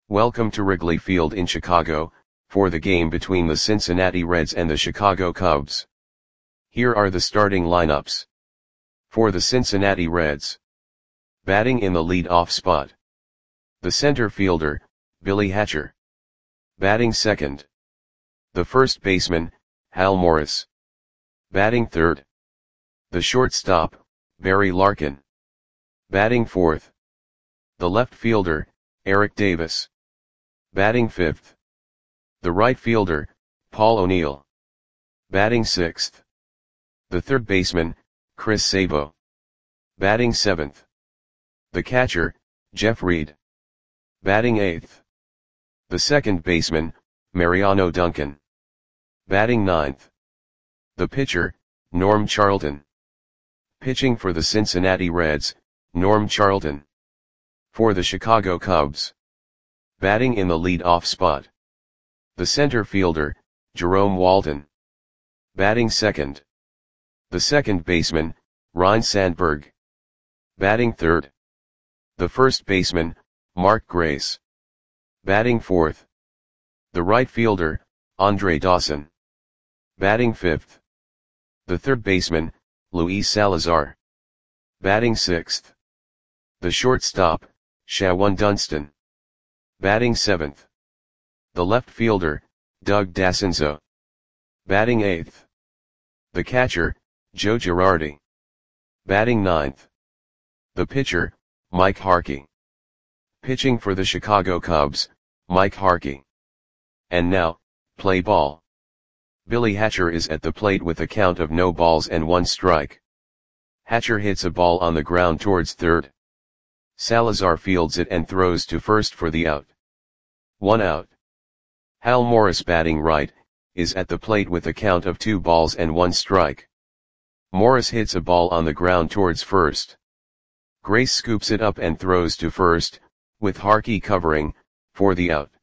Welcome to Wrigley Field in Chicago, for the game between the Cincinnati Reds and the Chicago Cubs. Here are the starting lineups. For the Cincinnati Reds. Batting in the lead-off spot. The center fielder, Billy Hatcher. Batting second. The first baseman, Hal Morris. Batting third. The shortstop, Barry Larkin. Batting fourth. The left fielder, Eric Davis. Batting fifth. The right fielder, Paul O'Neill. Batting sixth. The third baseman, Chris Sabo. Batting seventh. The catcher, Jeff Reed. Batting eighth. The second baseman, Mariano Duncan. Batting ninth. The pitcher, Norm Charlton. Pitching for the Cincinnati Reds, Norm Charlton. For the Chicago Cubs. Batting in the lead-off spot. The center fielder, Jerome Walton. Batting second. The second baseman, Ryne Sandberg. Batting third. The first baseman, Mark Grace. Batting fourth. The right fielder, Andre Dawson. Batting fifth. The third baseman, Luis Salazar. Batting sixth. The shortstop, Shawon Dunston. Batting seventh. The left fielder, Doug Dascenzo. Batting eighth. The catcher, Joe Girardi. Batting ninth. The pitcher, Mike Harkey. Pitching for the Chicago Cubs, Mike Harkey. And now, play ball. Billy Hatcher is at the plate with a count of no balls and one strike. Hatcher hits a ball on the ground towards third. Salazar fields it and throws to first for the out. 1 out. Hal Morris, batting right, is at the plate with a count of 2 balls and 1 strike. Morris hits a ball on the ground towards first. Grace scoops it up and throws to first, with Harkey covering, for the out.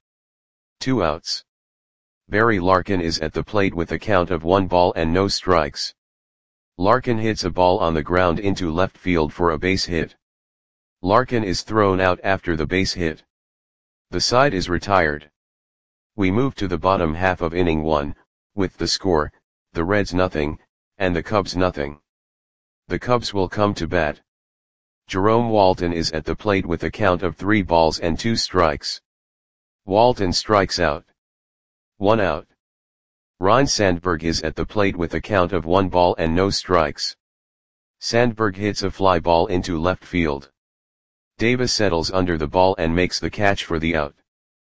2 outs. Barry Larkin is at the plate with a count of 1 ball and no strikes. Larkin hits a ball on the ground into left field for a base hit. Larkin is thrown out after the base hit. The side is retired. We move to the bottom half of inning 1, with the score, the Reds nothing, and the Cubs nothing. The Cubs will come to bat. Jerome Walton is at the plate with a count of 3 balls and 2 strikes. Walton strikes out. 1 out. Ryne Sandberg is at the plate with a count of 1 ball and no strikes. Sandberg hits a fly ball into left field. Davis settles under the ball and makes the catch for the out.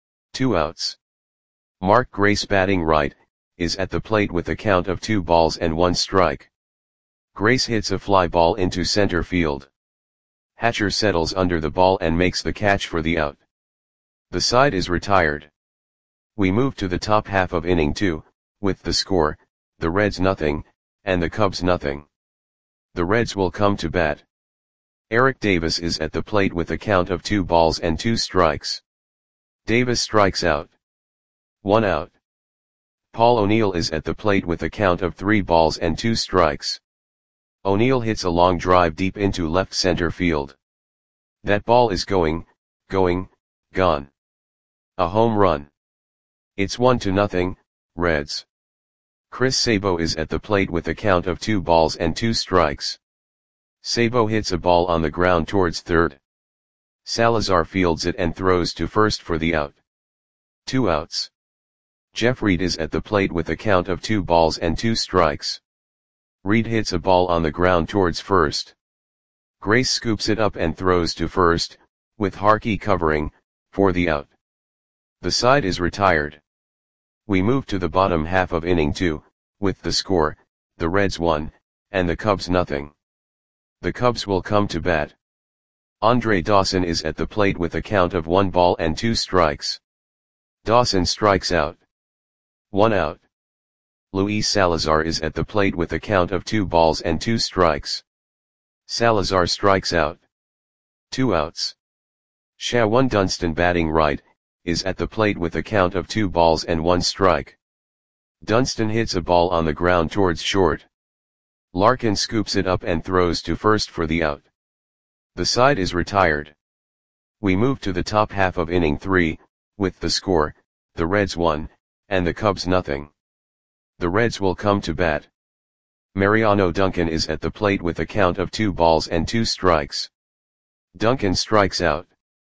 2 outs. Mark Grace, batting right, is at the plate with a count of 2 balls and 1 strike. Grace hits a fly ball into center field. Hatcher settles under the ball and makes the catch for the out. The side is retired. We move to the top half of inning 2, with the score, the Reds nothing, and the Cubs nothing. The Reds will come to bat. Eric Davis is at the plate with a count of 2 balls and 2 strikes. Davis strikes out. 1 out. Paul O'Neill is at the plate with a count of 3 balls and 2 strikes. O'Neill hits a long drive deep into left center field. That ball is going, gone. A home run. It's 1-0, Reds. Chris Sabo is at the plate with a count of 2 balls and 2 strikes. Sabo hits a ball on the ground towards third. Salazar fields it and throws to first for the out. 2 outs. Jeff Reed is at the plate with a count of 2 balls and 2 strikes. Reed hits a ball on the ground towards first. Grace scoops it up and throws to first, with Harkey covering, for the out. The side is retired. We move to the bottom half of inning 2, with the score, the Reds 1, and the Cubs nothing. The Cubs will come to bat. Andre Dawson is at the plate with a count of 1 ball and 2 strikes. Dawson strikes out. 1 out. Luis Salazar is at the plate with a count of 2 balls and 2 strikes. Salazar strikes out. 2 outs. Shawon Dunston, batting right, is at the plate with a count of 2 balls and 1 strike. Dunston hits a ball on the ground towards short. Larkin scoops it up and throws to first for the out. The side is retired. We move to the top half of inning 3, with the score, the Reds 1, and the Cubs nothing. The Reds will come to bat. Mariano Duncan is at the plate with a count of 2 balls and 2 strikes. Duncan strikes out.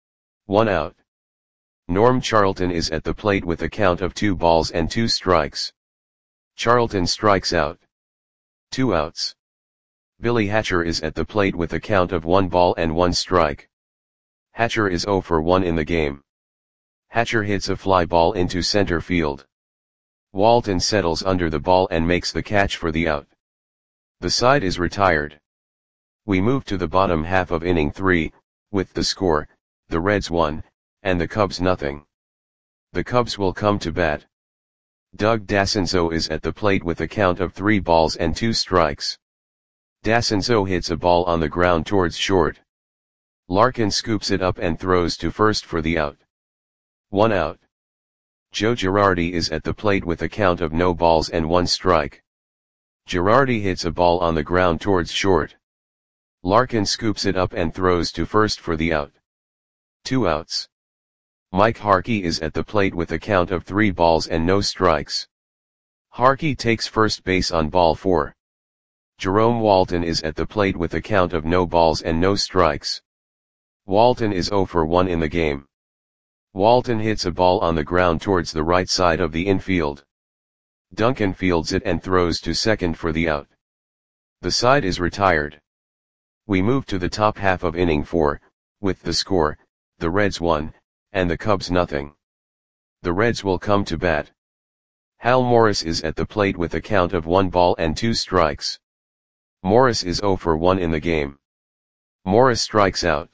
1 out. Norm Charlton is at the plate with a count of 2 balls and 2 strikes. Charlton strikes out. 2 outs. Billy Hatcher is at the plate with a count of 1 ball and 1 strike. Hatcher is 0 for 1 in the game. Hatcher hits a fly ball into center field. Walton settles under the ball and makes the catch for the out. The side is retired. We move to the bottom half of inning 3, with the score, the Reds 1, and the Cubs nothing. The Cubs will come to bat. Doug Dassenzo is at the plate with a count of 3 balls and 2 strikes. Dassenzo hits a ball on the ground towards short. Larkin scoops it up and throws to first for the out. 1 out. Joe Girardi is at the plate with a count of no balls and 1 strike. Girardi hits a ball on the ground towards short. Larkin scoops it up and throws to first for the out. 2 outs. Mike Harkey is at the plate with a count of 3 balls and no strikes. Harkey takes first base on ball 4. Jerome Walton is at the plate with a count of no balls and no strikes. Walton is 0 for 1 in the game. Walton hits a ball on the ground towards the right side of the infield. Duncan fields it and throws to second for the out. The side is retired. We move to the top half of inning 4, with the score, the Reds 1, and the Cubs nothing. The Reds will come to bat. Hal Morris is at the plate with a count of 1 ball and 2 strikes. Morris is 0 for 1 in the game. Morris strikes out.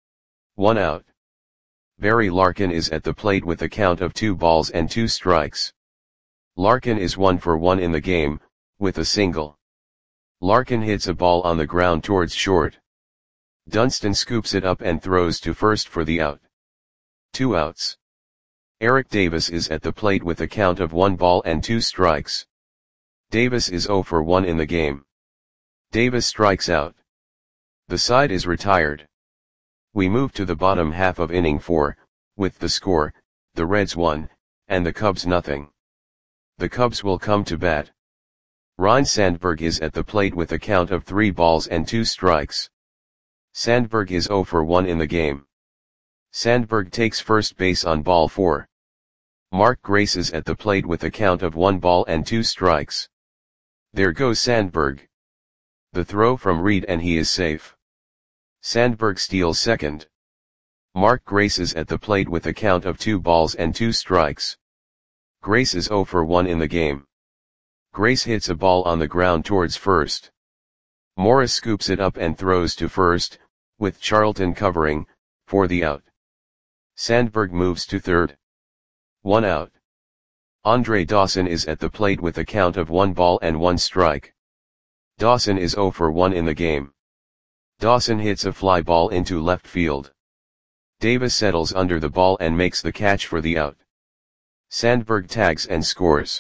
1 out. Barry Larkin is at the plate with a count of 2 balls and 2 strikes. Larkin is 1 for 1 in the game, with a single. Larkin hits a ball on the ground towards short. Dunston scoops it up and throws to first for the out. 2 outs. Eric Davis is at the plate with a count of 1 ball and 2 strikes. Davis is 0 for 1 in the game. Davis strikes out. The side is retired. We move to the bottom half of inning 4, with the score, the Reds 1, and the Cubs nothing. The Cubs will come to bat. Ryne Sandberg is at the plate with a count of 3 balls and 2 strikes. Sandberg is 0 for 1 in the game. Sandberg takes first base on ball 4. Mark Grace is at the plate with a count of 1 ball and 2 strikes. There goes Sandberg. The throw from Reed and he is safe. Sandberg steals second. Mark Grace is at the plate with a count of 2 balls and 2 strikes. Grace is 0 for 1 in the game. Grace hits a ball on the ground towards first. Morris scoops it up and throws to first, with Charlton covering, for the out. Sandberg moves to third. 1 out. Andre Dawson is at the plate with a count of 1 ball and 1 strike. Dawson is 0 for 1 in the game. Dawson hits a fly ball into left field. Davis settles under the ball and makes the catch for the out. Sandberg tags and scores.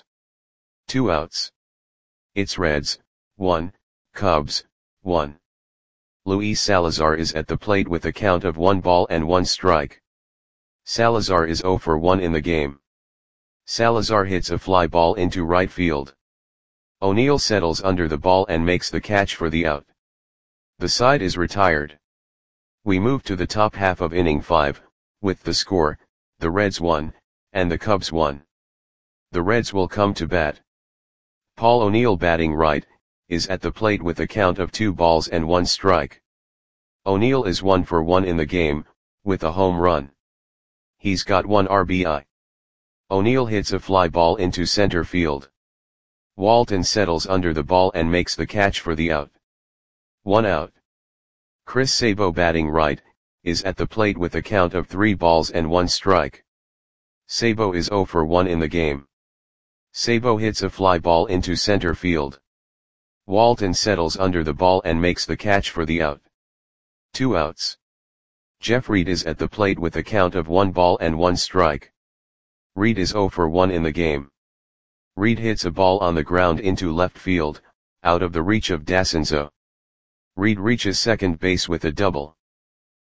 2 outs. It's Reds, 1, Cubs, 1. Luis Salazar is at the plate with a count of 1 ball and 1 strike. Salazar is 0 for 1 in the game. Salazar hits a fly ball into right field. O'Neill settles under the ball and makes the catch for the out. The side is retired. We move to the top half of inning 5, with the score, the Reds 1, and the Cubs 1. The Reds will come to bat. Paul O'Neill, batting right, is at the plate with a count of 2 balls and 1 strike. O'Neill is 1 for 1 in the game, with a home run. He's got 1 RBI. O'Neill hits a fly ball into center field. Walton settles under the ball and makes the catch for the out. 1 out. Chris Sabo, batting right, is at the plate with a count of 3 balls and 1 strike. Sabo is 0 for 1 in the game. Sabo hits a fly ball into center field. Walton settles under the ball and makes the catch for the out. 2 outs. Jeff Reed is at the plate with a count of 1 ball and 1 strike. Reed is 0 for 1 in the game. Reed hits a ball on the ground into left field, out of the reach of Dassenzo. Reed reaches second base with a double.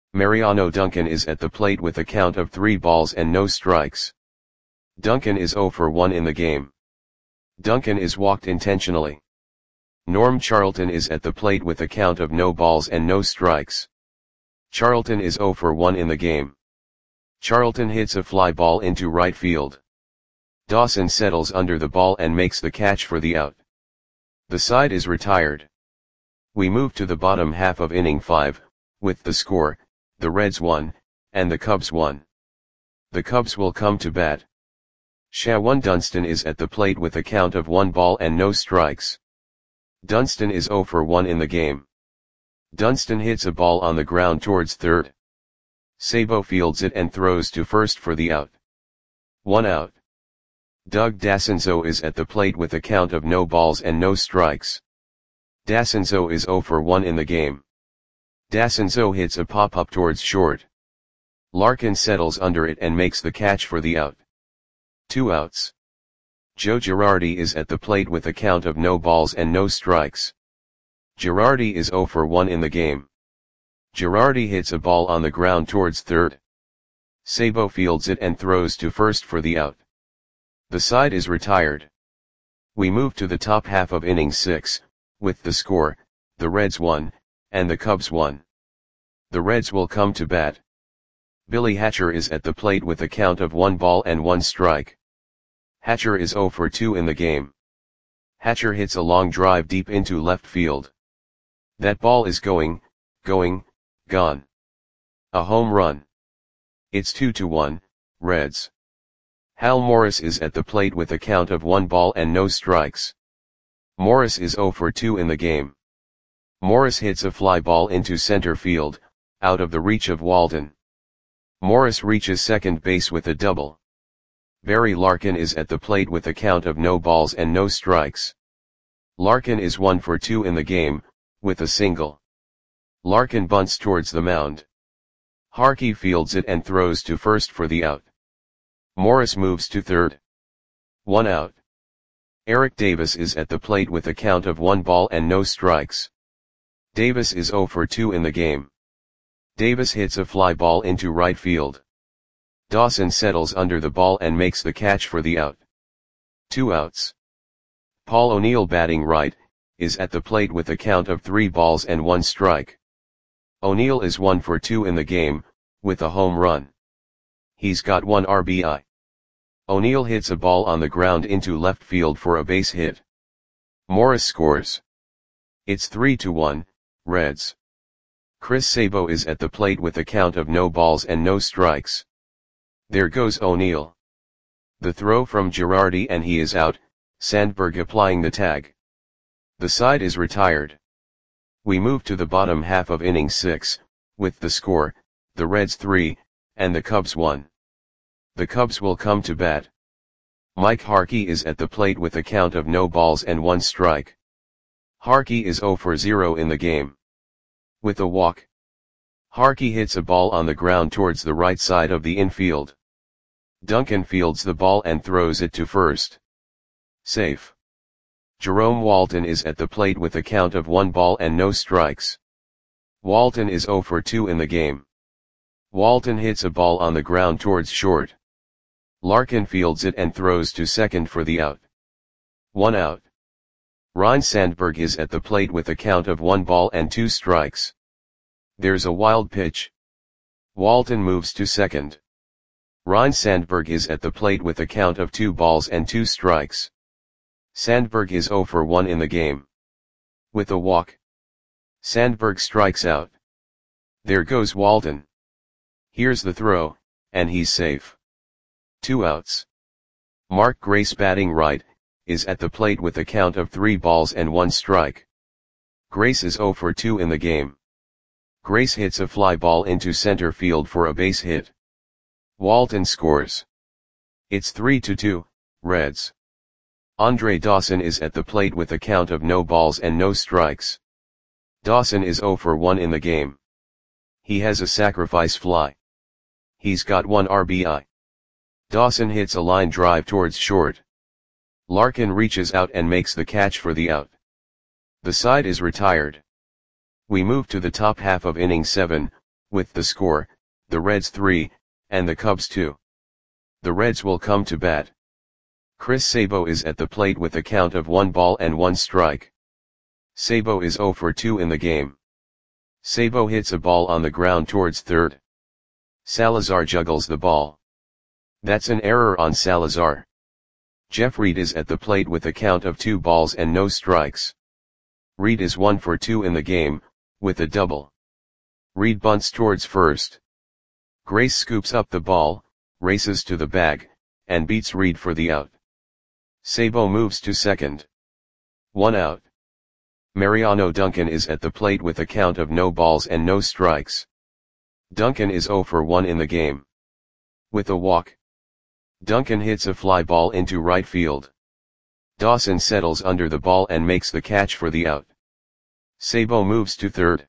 Mariano Duncan is at the plate with a count of 3 balls and no strikes. Duncan is 0 for 1 in the game. Duncan is walked intentionally. Norm Charlton is at the plate with a count of no balls and no strikes. Charlton is 0 for 1 in the game. Charlton hits a fly ball into right field. Dawson settles under the ball and makes the catch for the out. The side is retired. We move to the bottom half of inning 5, with the score, the Reds 1, and the Cubs 1. The Cubs will come to bat. Shawan Dunston is at the plate with a count of 1 ball and no strikes. Dunston is 0 for 1 in the game. Dunston hits a ball on the ground towards third. Sabo fields it and throws to first for the out. 1 out. Doug Dassenzo is at the plate with a count of no balls and no strikes. Dassenzo is 0 for 1 in the game. Dassenzo hits a pop-up towards short. Larkin settles under it and makes the catch for the out. 2 outs. Joe Girardi is at the plate with a count of no balls and no strikes. Girardi is 0 for 1 in the game. Girardi hits a ball on the ground towards third. Sabo fields it and throws to first for the out. The side is retired. We move to the top half of inning 6, with the score, the Reds 1, and the Cubs 1. The Reds will come to bat. Billy Hatcher is at the plate with a count of 1 ball and 1 strike. Hatcher is 0 for 2 in the game. Hatcher hits a long drive deep into left field. That ball is going, gone. A home run. It's 2-1, Reds. Hal Morris is at the plate with a count of 1 ball and no strikes. Morris is 0 for 2 in the game. Morris hits a fly ball into center field, out of the reach of Walden. Morris reaches second base with a double. Barry Larkin is at the plate with a count of no balls and no strikes. Larkin is 1 for 2 in the game, with a single. Larkin bunts towards the mound. Harkey fields it and throws to first for the out. Morris moves to third. 1 out. Eric Davis is at the plate with a count of 1 ball and no strikes. Davis is 0 for 2 in the game. Davis hits a fly ball into right field. Dawson settles under the ball and makes the catch for the out. 2 outs. Paul O'Neill, batting right, is at the plate with a count of 3 balls and 1 strike. O'Neill is 1 for 2 in the game, with a home run. He's got 1 RBI. O'Neill hits a ball on the ground into left field for a base hit. Morris scores. It's 3-1, Reds. Chris Sabo is at the plate with a count of no balls and no strikes. There goes O'Neill. The throw from Girardi and he is out, Sandberg applying the tag. The side is retired. We move to the bottom half of inning 6, with the score, the Reds 3, and the Cubs 1. The Cubs will come to bat. Mike Harkey is at the plate with a count of no balls and 1 strike. Harkey is 0 for 0 in the game. With a walk. Harkey hits a ball on the ground towards the right side of the infield. Duncan fields the ball and throws it to first. Safe. Jerome Walton is at the plate with a count of 1 ball and no strikes. Walton is 0 for 2 in the game. Walton hits a ball on the ground towards short. Larkin fields it and throws to second for the out. 1 out. Ryne Sandberg is at the plate with a count of 1 ball and 2 strikes. There's a wild pitch. Walton moves to second. Ryne Sandberg is at the plate with a count of 2 balls and 2 strikes. Sandberg is 0 for 1 in the game. With a walk. Sandberg strikes out. There goes Walton. Here's the throw, and he's safe. 2 outs. Mark Grace, batting right, is at the plate with a count of 3 balls and 1 strike. Grace is 0 for 2 in the game. Grace hits a fly ball into center field for a base hit. Walton scores. It's 3-2, Reds. Andre Dawson is at the plate with a count of no balls and no strikes. Dawson is 0 for 1 in the game. He has a sacrifice fly. He's got 1 RBI. Dawson hits a line drive towards short. Larkin reaches out and makes the catch for the out. The side is retired. We move to the top half of inning 7, with the score, the Reds 3, and the Cubs 2. The Reds will come to bat. Chris Sabo is at the plate with a count of 1 ball and 1 strike. Sabo is 0 for 2 in the game. Sabo hits a ball on the ground towards third. Salazar juggles the ball. That's an error on Salazar. Jeff Reed is at the plate with a count of 2 balls and no strikes. Reed is 1 for 2 in the game, with a double. Reed bunts towards first. Grace scoops up the ball, races to the bag, and beats Reed for the out. Sabo moves to second. 1 out. Mariano Duncan is at the plate with a count of no balls and no strikes. Duncan is 0 for 1 in the game. With a walk. Duncan hits a fly ball into right field. Dawson settles under the ball and makes the catch for the out. Sabo moves to third.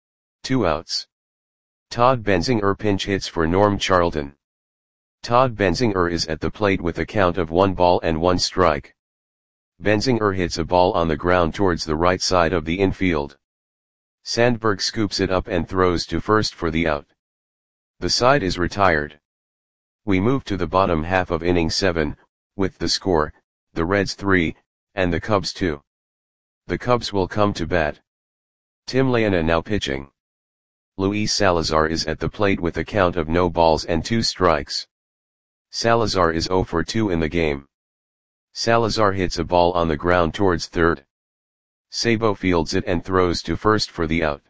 2 outs. Todd Benzinger pinch hits for Norm Charlton. Todd Benzinger is at the plate with a count of 1 ball and 1 strike. Benzinger hits a ball on the ground towards the right side of the infield. Sandberg scoops it up and throws to first for the out. The side is retired. We move to the bottom half of inning 7, with the score, the Reds 3, and the Cubs 2. The Cubs will come to bat. Tim Layana now pitching. Luis Salazar is at the plate with a count of no balls and 2 strikes. Salazar is 0 for 2 in the game. Salazar hits a ball on the ground towards third. Sabo fields it and throws to first for the out.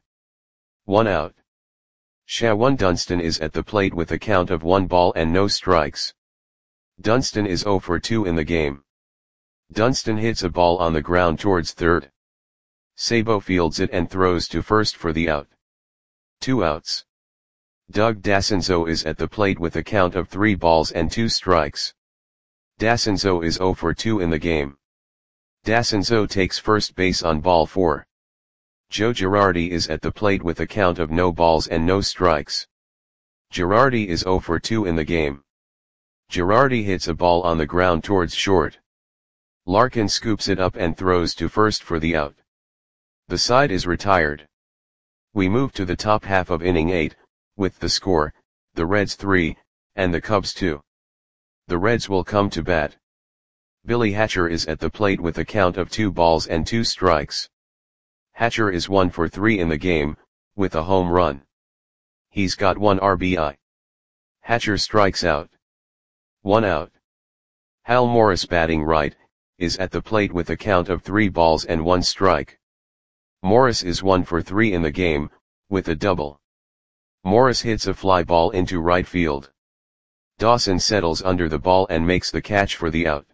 1 out. Shawan Dunston is at the plate with a count of 1 ball and no strikes. Dunston is 0 for 2 in the game. Dunston hits a ball on the ground towards third. Sabo fields it and throws to first for the out. 2 outs. Doug Dassenzo is at the plate with a count of 3 balls and 2 strikes. Dassenzo is 0 for 2 in the game. Dassenzo takes first base on ball 4. Joe Girardi is at the plate with a count of no balls and no strikes. Girardi is 0 for 2 in the game. Girardi hits a ball on the ground towards short. Larkin scoops it up and throws to first for the out. The side is retired. We move to the top half of inning 8, with the score, the Reds 3, and the Cubs 2. The Reds will come to bat. Billy Hatcher is at the plate with a count of 2 balls and 2 strikes. Hatcher is 1 for 3 in the game, with a home run. He's got 1 RBI. Hatcher strikes out. 1 out. Hal Morris batting right, is at the plate with a count of 3 balls and 1 strike. Morris is 1 for 3 in the game, with a double. Morris hits a fly ball into right field. Dawson settles under the ball and makes the catch for the out.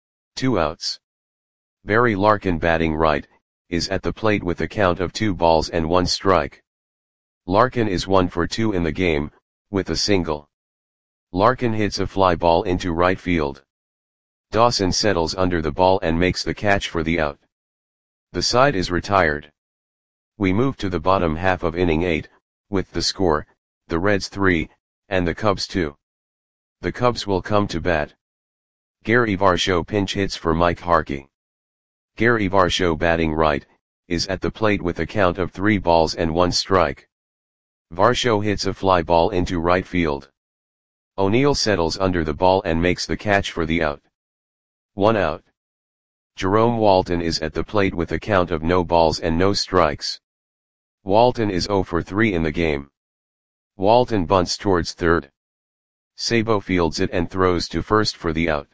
2 outs. Barry Larkin batting right, is at the plate with a count of 2 balls and 1 strike. Larkin is 1 for 2 in the game, with a single. Larkin hits a fly ball into right field. Dawson settles under the ball and makes the catch for the out. The side is retired. We move to the bottom half of inning 8, with the score, the Reds 3, and the Cubs 2. The Cubs will come to bat. Gary Varsho pinch hits for Mike Harkey. Gary Varsho batting right, is at the plate with a count of 3 balls and 1 strike. Varsho hits a fly ball into right field. O'Neill settles under the ball and makes the catch for the out. 1 out. Jerome Walton is at the plate with a count of no balls and no strikes. Walton is 0 for 3 in the game. Walton bunts towards third. Sabo fields it and throws to first for the out.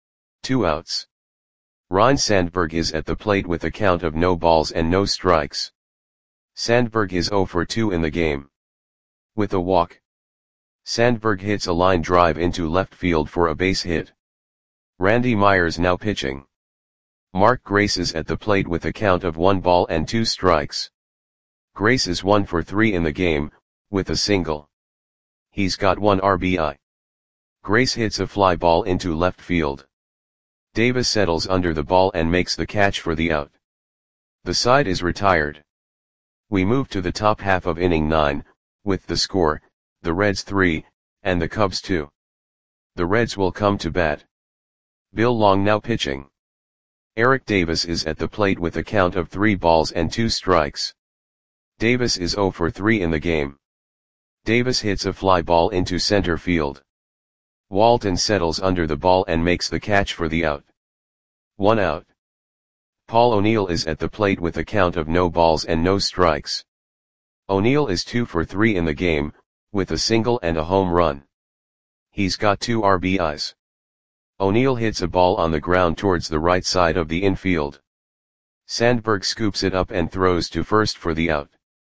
2 outs. Ryne Sandberg is at the plate with a count of no balls and no strikes. Sandberg is 0 for 2 in the game. With a walk. Sandberg hits a line drive into left field for a base hit. Randy Myers now pitching. Mark Grace is at the plate with a count of 1 ball and 2 strikes. Grace is 1 for 3 in the game, with a single. He's got 1 RBI. Grace hits a fly ball into left field. Davis settles under the ball and makes the catch for the out. The side is retired. We move to the top half of inning 9, with the score, the Reds 3, and the Cubs 2. The Reds will come to bat. Bill Long now pitching. Eric Davis is at the plate with a count of 3 balls and 2 strikes. Davis is 0 for 3 in the game. Davis hits a fly ball into center field. Walton settles under the ball and makes the catch for the out. 1 out. Paul O'Neill is at the plate with a count of no balls and no strikes. O'Neill is 2 for 3 in the game, with a single and a home run. He's got 2 RBIs. O'Neill hits a ball on the ground towards the right side of the infield. Sandberg scoops it up and throws to first for the out.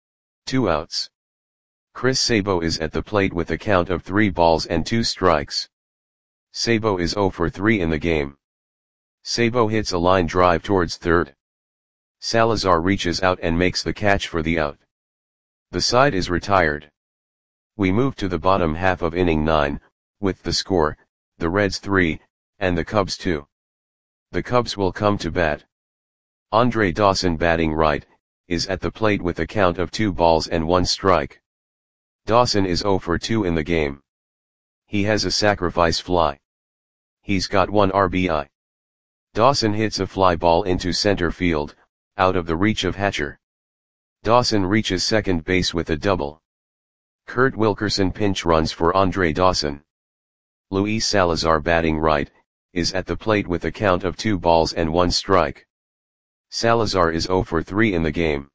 2 outs. Chris Sabo is at the plate with a count of 3 balls and 2 strikes. Sabo is 0 for 3 in the game. Sabo hits a line drive towards third. Salazar reaches out and makes the catch for the out. The side is retired. We move to the bottom half of inning 9, with the score, the Reds 3, and the Cubs 2. The Cubs will come to bat. Andre Dawson, batting right, is at the plate with a count of 2 balls and 1 strike. Dawson is 0 for 2 in the game. He has a sacrifice fly. He's got 1 RBI. Dawson hits a fly ball into center field, out of the reach of Hatcher. Dawson reaches second base with a double. Kurt Wilkerson pinch runs for Andre Dawson. Luis Salazar, batting right, is at the plate with a count of 2 balls and 1 strike. Salazar is 0 for 3 in the game.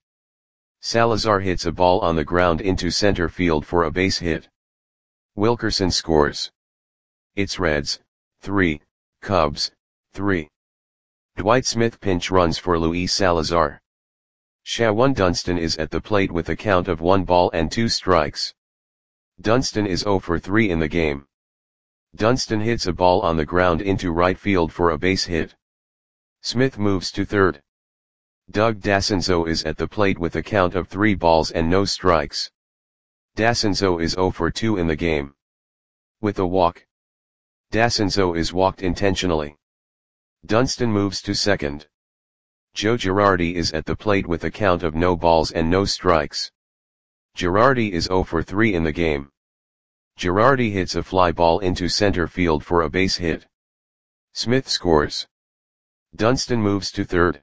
Salazar hits a ball on the ground into center field for a base hit. Wilkerson scores. It's Reds 3, Cubs 3. Dwight Smith pinch runs for Luis Salazar. Shawan Dunston is at the plate with a count of 1 ball and 2 strikes. Dunston is 0 for 3 in the game. Dunston hits a ball on the ground into right field for a base hit. Smith moves to third. Doug Dassenzo is at the plate with a count of 3 balls and no strikes. Dassenzo is 0 for 2 in the game. With a walk. Dassenzo is walked intentionally. Dunston moves to second. Joe Girardi is at the plate with a count of no balls and no strikes. Girardi is 0 for 3 in the game. Girardi hits a fly ball into center field for a base hit. Smith scores. Dunston moves to third.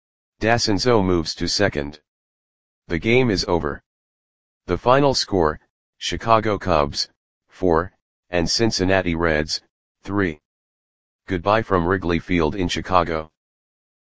Dassenzo moves to second. The game is over. The final score, Chicago Cubs 4, and Cincinnati Reds 3. Goodbye from Wrigley Field in Chicago.